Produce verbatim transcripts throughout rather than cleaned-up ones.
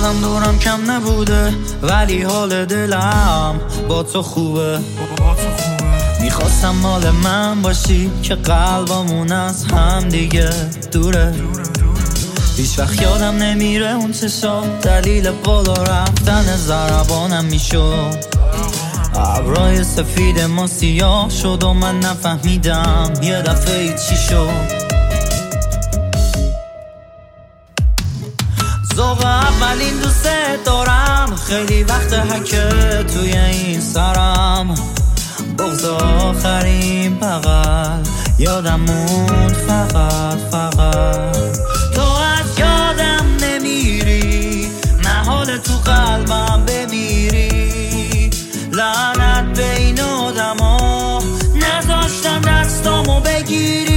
آدم دورم کم نبوده، ولی حال دلم با تو خوبه. میخواستم مال من باشی که قلبمون از هم دیگه دوره. هیچ وقت یادم نمیره اون چشام، دلیل بالا رفتن ضربانم میشد. ابرای سفید ما سیاه شد و من نفهمیدم یه دفعه چی شد. ذوق اولین دوست دارم، خیلی وقت حکه توی این سرم. بغض آخرین بغل یادم موند فقط فقط. تو از یادم نمیری، نه حال تو قلبم بمیری. لعنت به این آدم ها نذاشتن دستامو بگیری.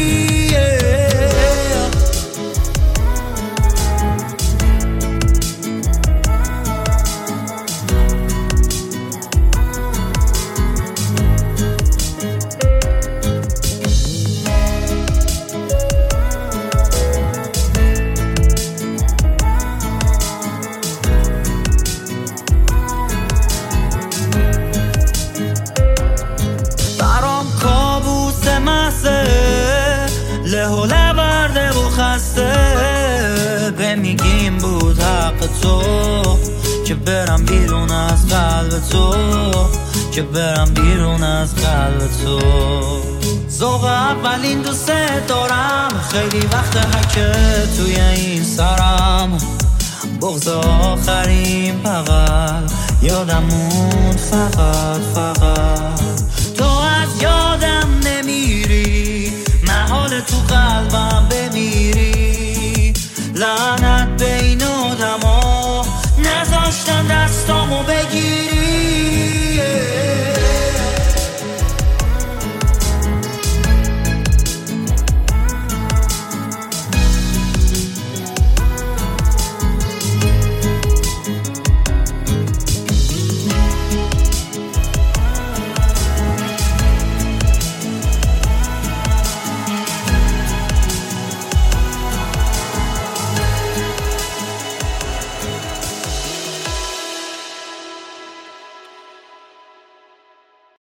له و لورده و خسته به میگیم بود حق تو که برم بیرون از قلب تو، که برم بیرون از قلب تو. ذوق اولین دوست دارم، خیلی وقت حکه توی این سرم. بغض آخرین بغل یادم موند فقط فقط. تو از یادم نمیری، نه حال تو قلبم بمیری. لعنت به این آدم ها نذاشتن دستامو بگیری.